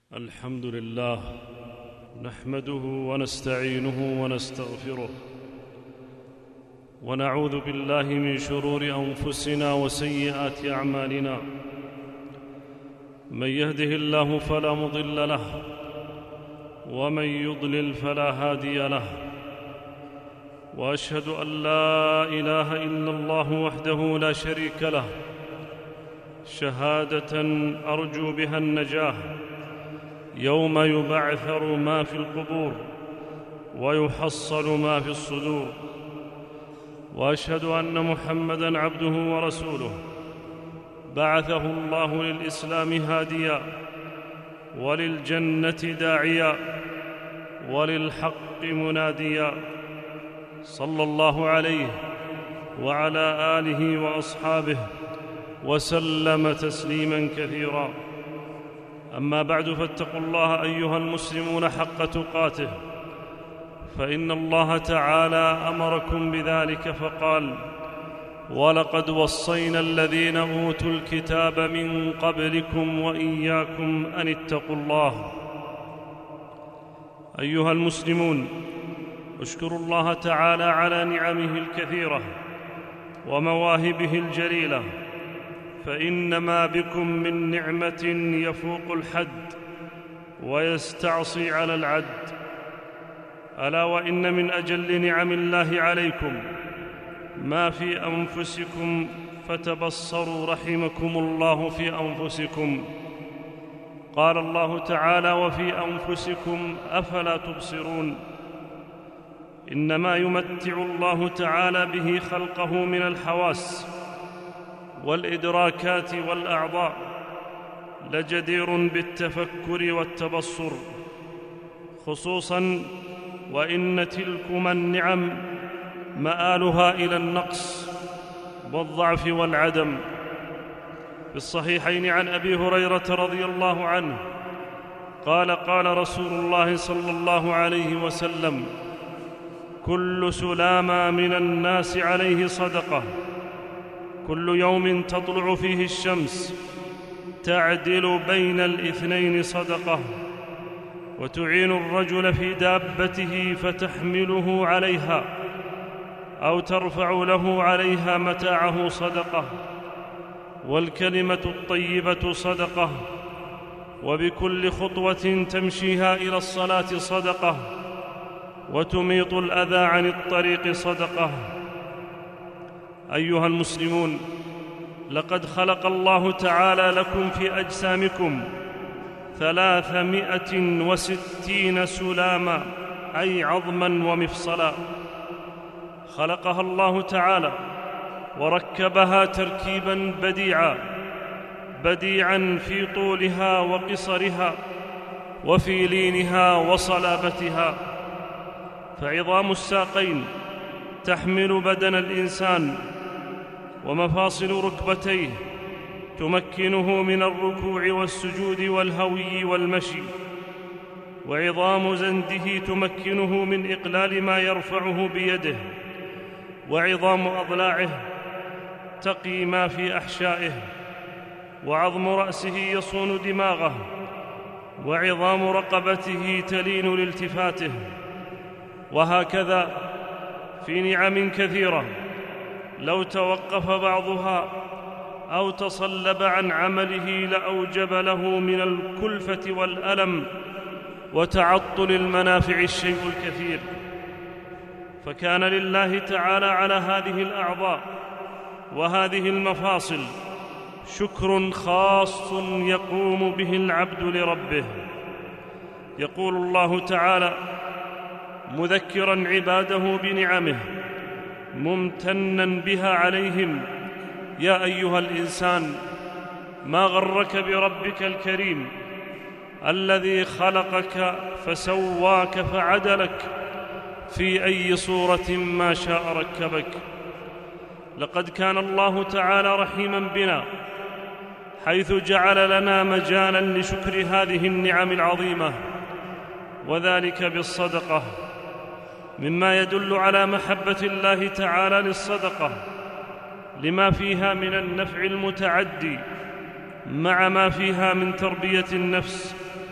الحمد لله نحمده ونستعينه ونستغفره ونعوذ بالله من شرور أنفسنا وسيئات أعمالنا. من يهده الله فلا مضل له ومن يضلل فلا هادي له، وأشهد أن لا إله إلا الله وحده لا شريك له شهادة أرجو بها النجاة يوم يبعثر ما في القبور ويحصل ما في الصدور. وأشهد أن محمدًا عبده ورسوله بعثه الله للإسلام هاديا وللجنة داعيا وللحق مناديا، صلى الله عليه وعلى آله وأصحابه وسلم تسليماً كثيراً. أما بعد، فاتقوا الله أيها المسلمون حق تقاته، فإن الله تعالى أمركم بذلك فقال: ولقد وصينا الذين أوتوا الكتاب من قبلكم وإياكم أن اتقوا الله. أيها المسلمون، اشكروا الله تعالى على نعمه الكثيرة ومواهبه الجليلة، فإن ما بكم من نعمة يفوق الحد ويستعصي على العد. ألا وإن من أجل نعم الله عليكم ما في أنفسكم، فتبصروا رحمكم الله في أنفسكم. قال الله تعالى: وفي أنفسكم أفلا تبصرون. إنما يمتع الله تعالى به خلقه من الحواس والإدراكات والأعضاء لجدير بالتفكر والتبصر، خصوصاً وإن تلكم النعم مآلها إلى النقص والضعف والعدم. في الصحيحين عن أبي هريرة رضي الله عنه قال: قال رسول الله صلى الله عليه وسلم: كل سلامة من الناس عليه صدقة، كل يوم تطلع فيه الشمس تعدل بين الاثنين صدقة، وتعين الرجل في دابته فتحمله عليها أو ترفع له عليها متاعه صدقة، والكلمة الطيبة صدقة، وبكل خطوة تمشيها إلى الصلاة صدقة، وتميط الأذى عن الطريق صدقة. أيها المسلمون، لقد خلق الله تعالى لكم في أجسامكم 360 سلاما، أي عظما ومفصلا. خلقها الله تعالى وركبها تركيبا بديعا في طولها وقصرها وفي لينها وصلابتها. فعظام الساقين تحمل بدن الإنسان، ومفاصل ركبتيه تمكنه من الركوع والسجود والهوي والمشي، وعظام زنده تمكنه من إقلال ما يرفعه بيده، وعظام أضلاعه تقي ما في أحشائه، وعظم رأسه يصون دماغه، وعظام رقبته تلين لالتفاته. وهكذا في نعم كثيرة لو توقف بعضها أو تصلب عن عمله لأوجب له من الكلفة والألم وتعطل المنافع الشيء الكثير. فكان لله تعالى على هذه الأعضاء وهذه المفاصل شكر خاص يقوم به العبد لربه. يقول الله تعالى مذكراً عباده بنعمه ممتناً بها عليهم: يا أيها الإنسان ما غرك بربك الكريم الذي خلقك فسواك فعدلك في أي صورة ما شاء ركبك. لقد كان الله تعالى رحيماً بنا، حيث جعل لنا مجالاً لشكر هذه النعم العظيمة، وذلك بالصدقة، مما يدل على محبة الله تعالى للصدقة لما فيها من النفع المتعدي، مع ما فيها من تربية النفس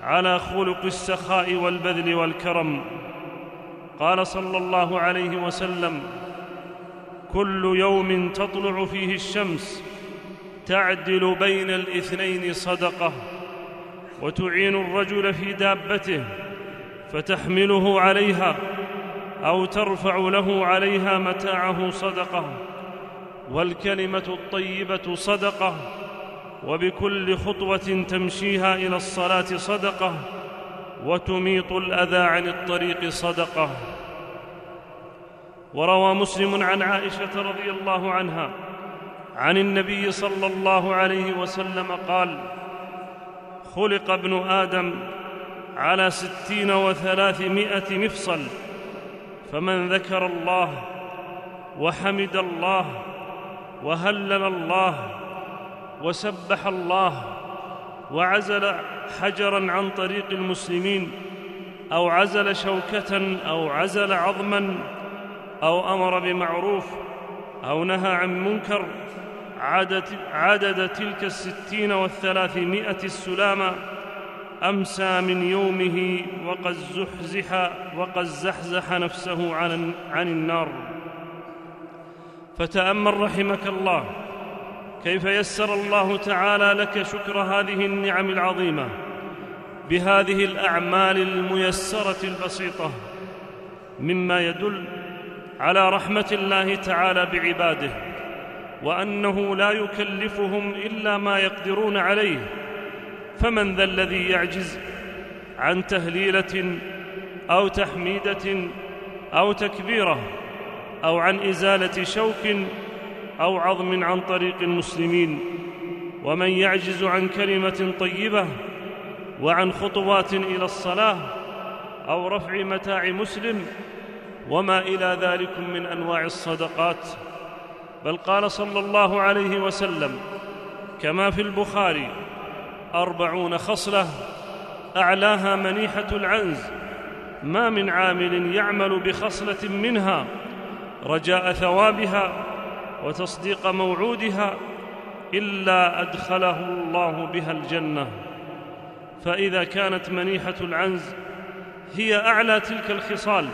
على خلق السخاء والبذل والكرم. قال صلى الله عليه وسلم: كل يوم تطلع فيه الشمس تعدل بين الاثنين صدقة، وتعين الرجل في دابته فتحمله عليها أو ترفع له عليها متاعه صدقة، والكلمة الطيبة صدقة، وبكل خطوة تمشيها إلى الصلاة صدقة، وتميط الأذى عن الطريق صدقة. وروى مسلم عن عائشة رضي الله عنها عن النبي صلى الله عليه وسلم قال: خلق ابن آدم على 63 مفصل، فمن ذكر الله وحمد الله وهلل الله وسبح الله وعزل حجراً عن طريق المسلمين، أو عزل شوكة أو عزل عظماً، أو أمر بمعروف أو نهى عن منكر، عدد تلك 60 السلامة، أمسى من يومه وقد زحزح نفسه عن النار. فتأمل رحمك الله كيف يسر الله تعالى لك شكر هذه النعم العظيمة بهذه الأعمال الميسرة البسيطة، مما يدل على رحمة الله تعالى بعباده، وأنه لا يكلفهم إلا ما يقدرون عليه. فمن ذا الذي يعجز عن تهليلة أو تحميدة أو تكبيرة، أو عن إزالة شوك أو عظم عن طريق المسلمين؟ ومن يعجز عن كلمة طيبة وعن خطوات إلى الصلاة أو رفع متاع مسلم وما إلى ذلك من أنواع الصدقات؟ بل قال صلى الله عليه وسلم كما في البخاري: 40 خصلة أعلاها منيحة العنز، ما من عامل يعمل بخصلة منها رجاء ثوابها وتصديق موعودها إلا أدخله الله بها الجنة. فإذا كانت منيحة العنز هي أعلى تلك الخصال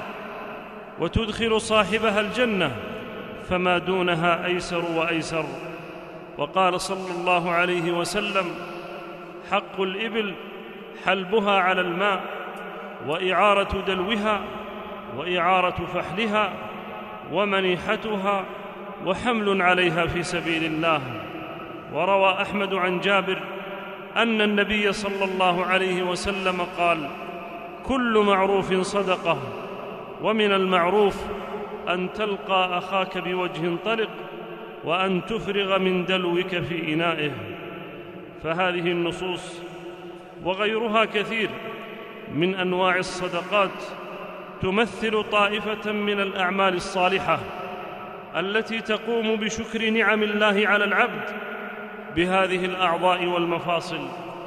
وتدخل صاحبها الجنة، فما دونها أيسر وأيسر. وقال صلى الله عليه وسلم: حق الإبل حلبها على الماء، وإعارة دلوها، وإعارة فحلها، ومنيحتها، وحمل عليها في سبيل الله. وروى أحمد عن جابر أن النبي صلى الله عليه وسلم قال: كل معروف صدقة، ومن المعروف أن تلقى أخاك بوجه طلق، وأن تفرغ من دلوك في إنائه. فهذه النصوص وغيرها كثير من أنواع الصدقات تمثل طائفة من الأعمال الصالحة التي تقوم بشكر نعم الله على العبد بهذه الأعضاء والمفاصل.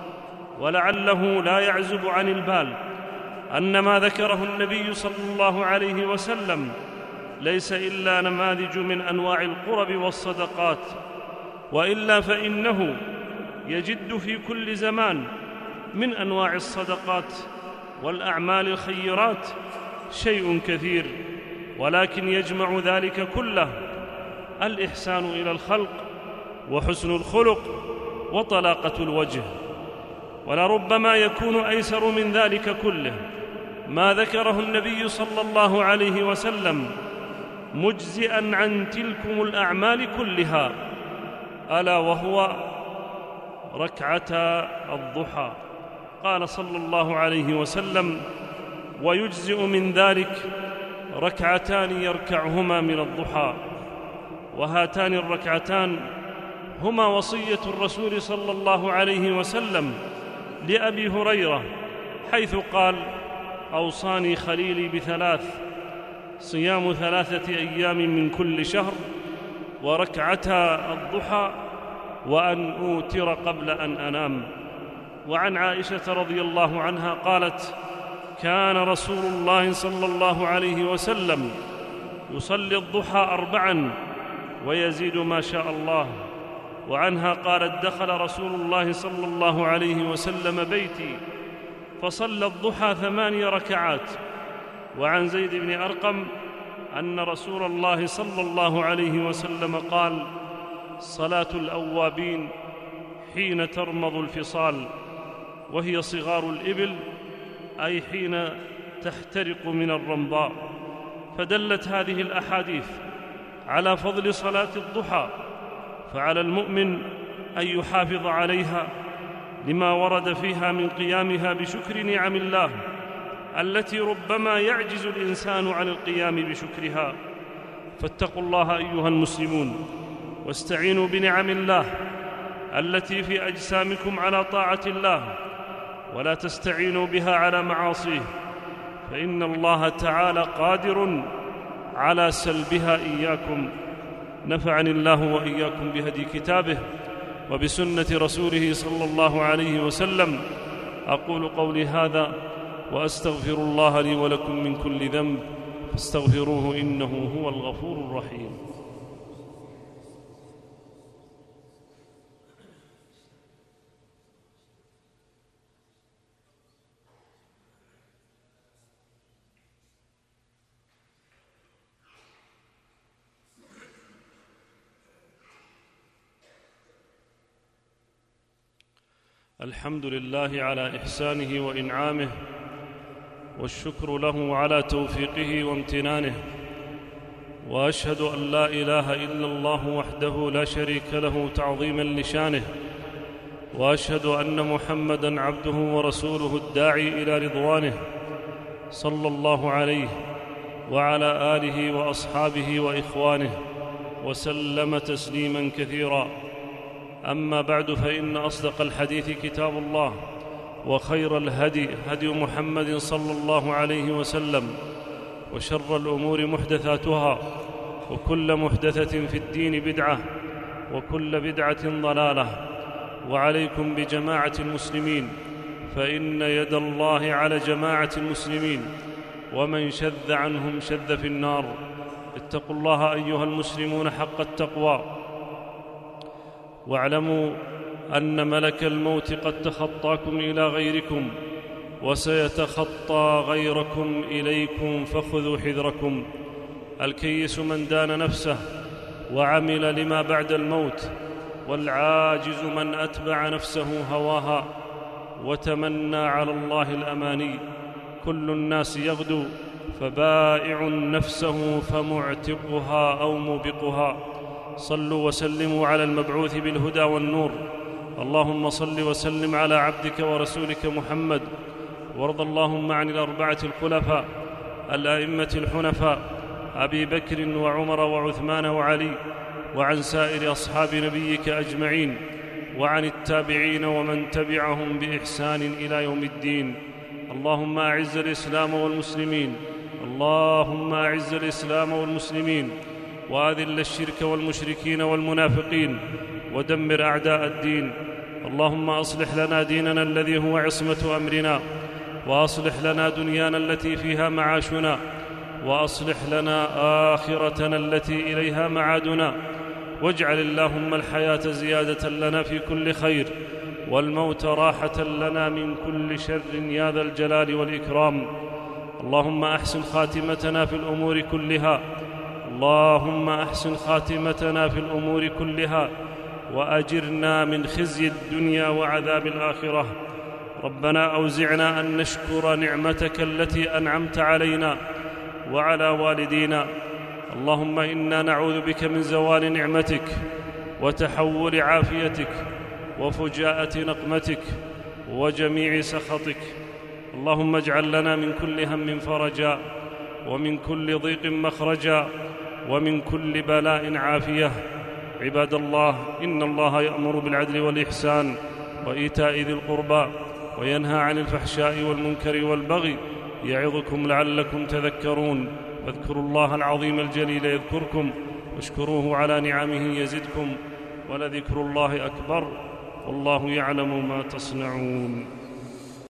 ولعله لا يعزب عن البال أن ما ذكره النبي صلى الله عليه وسلم ليس إلا نماذج من أنواع القرب والصدقات، وإلا فإنه يجد في كل زمان من أنواع الصدقات والأعمال الخيرات شيء كثير، ولكن يجمع ذلك كله الإحسان إلى الخلق وحسن الخلق وطلاقة الوجه. ولربما يكون أيسر من ذلك كله ما ذكره النبي صلى الله عليه وسلم مجزئا عن تلكم الأعمال كلها، ألا وهو ركعتا الضحى. قال صلى الله عليه وسلم: ويجزئ من ذلك ركعتان يركعهما من الضحى. وهاتان الركعتان هما وصية الرسول صلى الله عليه وسلم لأبي هريرة، حيث قال: أوصاني خليلي ب3: صيام 3 أيام من كل شهر، وركعتا الضحى، وأن أوتر قبل أن أنام. وعن عائشة رضي الله عنها قالت: كان رسول الله صلى الله عليه وسلم يصلي الضحى 4 ويزيد ما شاء الله. وعنها قالت: دخل رسول الله صلى الله عليه وسلم بيتي فصلى الضحى 8 ركعات. وعن زيد بن أرقم أن رسول الله صلى الله عليه وسلم قال: صلاة الأوابين حين ترمض الفصال، وهي صغار الإبل، أي حين تحترق من الرمضاء. فدلت هذه الأحاديث على فضل صلاة الضحى، فعلى المؤمن أن يحافظ عليها لما ورد فيها من قيامها بشكر نعم الله التي ربما يعجز الإنسان عن القيام بشكرها. فاتقوا الله أيها المسلمون، واستعينوا بنعم الله التي في أجسامكم على طاعة الله، ولا تستعينوا بها على معاصيه، فإن الله تعالى قادر على سلبها إياكم. نفعني الله وإياكم بهدي كتابه وبسنة رسوله صلى الله عليه وسلم. أقول قولي هذا وأستغفر الله لي ولكم من كل ذنب، فاستغفروه إنه هو الغفور الرحيم. الحمد لله على إحسانه وإنعامه، والشكر له على توفيقه وامتنانه، وأشهد أن لا إله إلا الله وحده لا شريك له تعظيما لشانه، وأشهد أن محمدًا عبده ورسوله الداعي إلى رضوانه، صلى الله عليه وعلى آله وأصحابه وإخوانه وسلم تسليمًا كثيرًا. أما بعد، فإن أصدق الحديث كتاب الله، وخير الهدي هدي محمد صلى الله عليه وسلم، وشر الأمور محدثاتها، وكل محدثة في الدين بدعة، وكل بدعة ضلالة. وعليكم بجماعة المسلمين، فإن يد الله على جماعة المسلمين، ومن شذ عنهم شذ في النار. اتقوا الله أيها المسلمون حق التقوى، واعلموا أن ملك الموت قد تخطاكم إلى غيركم، وسيتخطى غيركم إليكم، فخذوا حذركم. الكيس من دان نفسه وعمل لما بعد الموت، والعاجز من أتبع نفسه هواها وتمنى على الله الأماني. كل الناس يغدو، فبائع نفسه فمعتقها أو موبقها. صلوا وسلموا على المبعوث بالهدى والنور. اللهم صل وسلم على عبدك ورسولك محمد، وارض اللهم عن الأربعة الخلفاء الأئمة الحنفاء أبي بكر وعمر وعثمان وعلي، وعن سائر أصحاب نبيك أجمعين، وعن التابعين ومن تبعهم بإحسان إلى يوم الدين. اللهم أعز الإسلام والمسلمين، اللهم أعز الإسلام والمسلمين، وأذل الشرك والمشركين والمنافقين، ودمر أعداء الدين. اللهم أصلح لنا ديننا الذي هو عصمة أمرنا، وأصلح لنا دنيانا التي فيها معاشنا، وأصلح لنا آخرتنا التي إليها معادنا. واجعل اللهم الحياة زيادة لنا في كل خير، والموت راحة لنا من كل شر يا ذا الجلال والإكرام. اللهم أحسن خاتمتنا في الأمور كلها، اللهم أحسن خاتمتنا في الأمور كلها، وأجرنا من خزي الدنيا وعذاب الآخرة. ربنا أوزعنا أن نشكر نعمتك التي أنعمت علينا وعلى والدينا. اللهم إنا نعوذ بك من زوال نعمتك، وتحول عافيتك، وفجاءة نقمتك، وجميع سخطك. اللهم اجعل لنا من كل هم فرجا، ومن كل ضيق مخرجا، ومن كل بلاء عافية. عباد الله، إن الله يأمر بالعدل والإحسان وإيتاء ذي القربى، وينهى عن الفحشاء والمنكر والبغي، يعظكم لعلكم تذكرون. فاذكروا الله العظيم الجليل يذكركم، واشكروه على نعمه يزدكم، ولذكر الله أكبر، والله يعلم ما تصنعون.